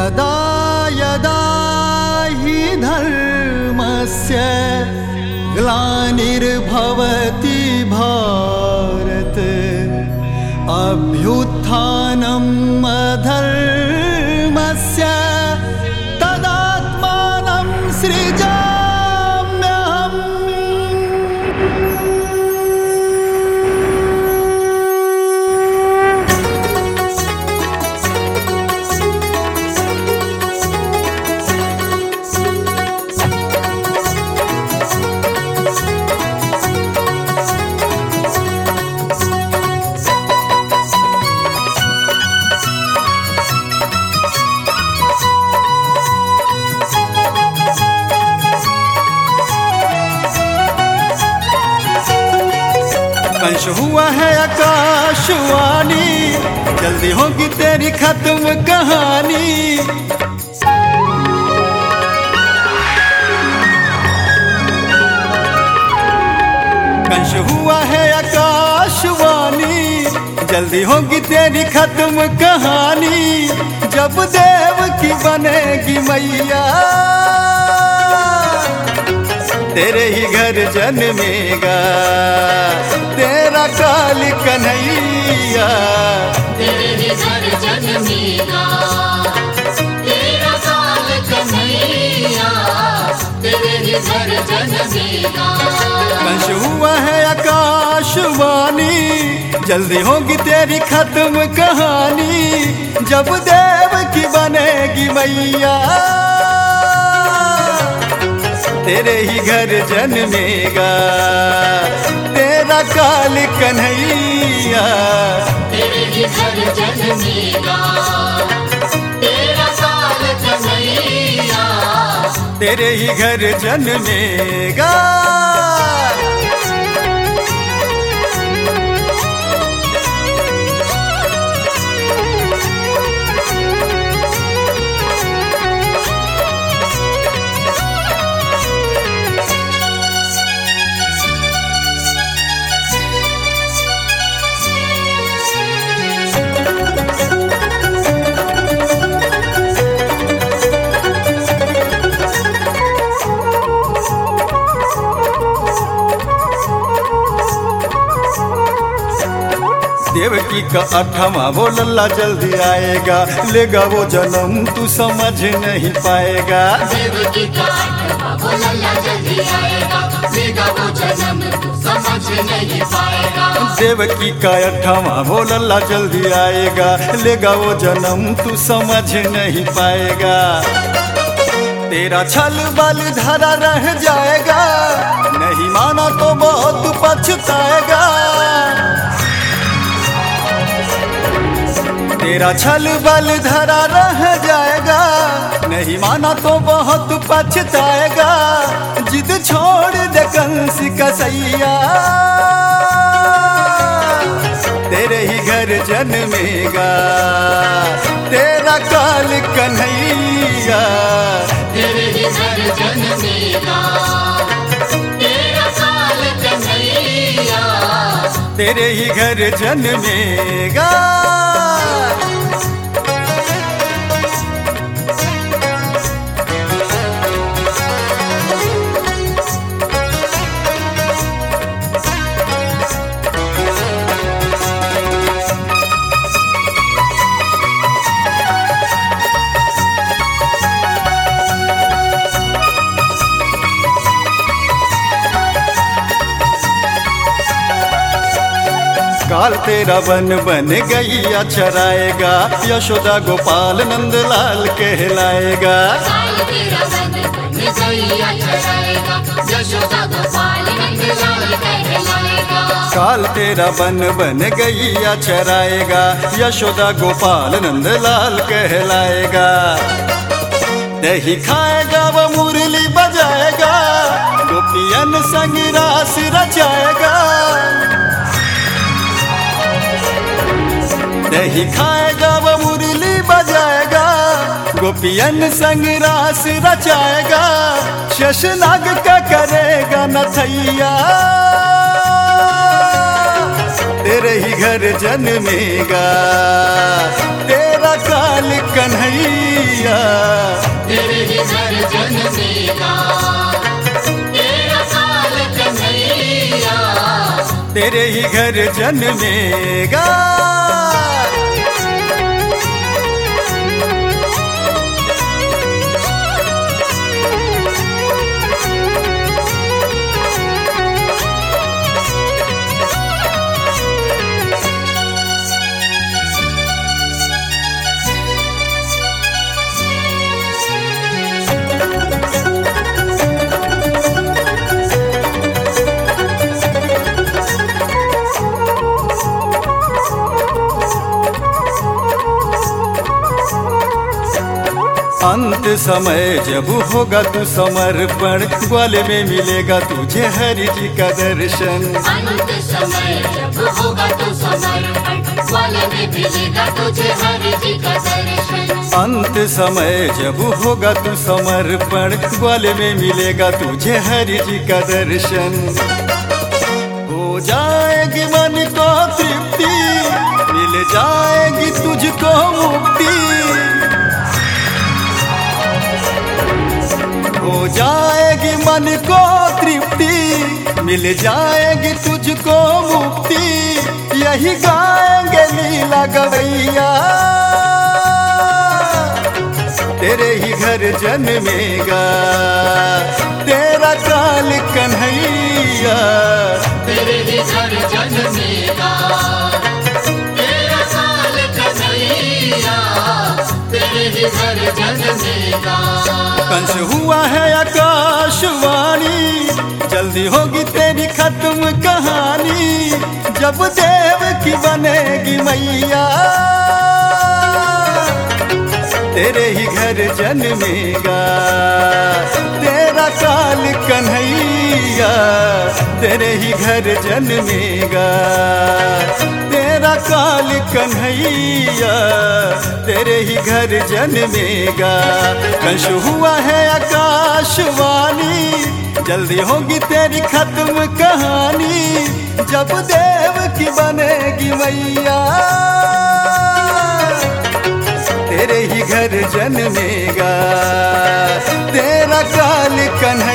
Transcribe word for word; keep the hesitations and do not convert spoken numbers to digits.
यदा यदा हि धर्मस्य ग्लानिर्भवति भारत अभ्युत्थानम् अधर्मस्य तदात्मानं सृजाम्यहम्। अंश हुआ है आकाशवाणी, जल्दी होगी तेरी खत्म कहानी। अंश हुआ है आकाशवाणी, जल्दी होगी तेरी खत्म कहानी। जब देव की बनेगी मैया, तेरे ही घर जन्मेगा तेरा काल कन्हैया। तेरे ही घर जन्मेगा तेरा काल कन्हैया, तेरे ही घर जन्मेगा। अंश हुआ है आकाशवाणी, जल्दी होगी तेरी खत्म कहानी। जब देव की बनेगी मैया, तेरे ही घर जन्मेगा तेरा काल कन्हैया। तेरे ही घर जन्मेगा तेरा काल कन्हैया, तेरे ही घर जन्मेगा। देवकी का अठवां वो लल्ला जल्दी आएगा, लेगा वो जन्म तू समझ नहीं पाएगा। देवकी का अठवां वो लल्ला जल्दी आएगा, लेगा वो जन्म तू समझ नहीं पाएगा। देवकी का अठवां वो लल्ला जल्दी आएगा, लेगा वो जन्म तू समझ नहीं पाएगा। तेरा छल बल धरा रह जाएगा, नहीं माना तो बहुत पछताएगा। तेरा छल बल धरा रह जाएगा, नहीं माना तो बहुत पछताएगा। जिद छोड़ दे कंस कसैया, तेरे ही घर जन्मेगा तेरा काल कन्हैया। तेरे ही घर जन्मेगा तेरा काल कन्हैया, तेरे ही घर जन्मेगा। काल तेरा बन बन गैया चराएगा, यशोदा गोपाल नंद लाल कहलाएगा। काल तेरा बन बन गैया चराएगा, यशोदा गोपाल नंद लाल कहलाएगा। काल तेरा बन बन गैया चराएगा, यशोदा गोपाल नंद लाल कहलाएगा। दही खाएगा वो मुरली बजाएगा, गोपियन संग रास रचाएगा। दही खाएगा वो मुरली बजाएगा, गोपियन संग रास रचाएगा। शेषनाग का करेगा नथैया, तेरे ही घर जन्मेगा तेरा काल कन्हैया। तेरे ही घर जन्मेगा। अंत समय जब होगा तू समर्पण, ग्वाले में मिलेगा तुझे हरि जी का दर्शन। अंत समय जब होगा तू समर्पण, ग्वाले में मिलेगा तुझे हरि जी का दर्शन। अंत समय जब होगा तू समर्पण, ग्वाले में मिलेगा तुझे हरि जी का दर्शन। हो जाएगी मन को तृप्ति, मिल जाएगी तुझको मुक्ति। हो जाएगी मन को तृप्ति, मिल जाएगी तुझको मुक्ति। यही गाएंगे लीला गवैया, तेरे ही घर जन्मेगा तेरा काल कन्हैया। तेरे ही घर जन्मेगा तेरा काल कन्हैया, तेरे ही घर जन्मेगा। कंस हुआ है आकाशवाणी, जल्दी होगी तेरी खत्म कहानी। जब देव की बनेगी मैया, तेरे ही घर जन्मेगा तेरा काल कन्हैया। तेरे ही घर जन्मेगा तेरा काल कन्हैया, तेरे ही घर जन्मेगा। कंस हुआ है आकाशवाणी, जल्दी होगी तेरी खत्म कहानी। जब देव की बनेगी मैया, तेरे ही घर जन्मेगा तेरा काल कन्हैया।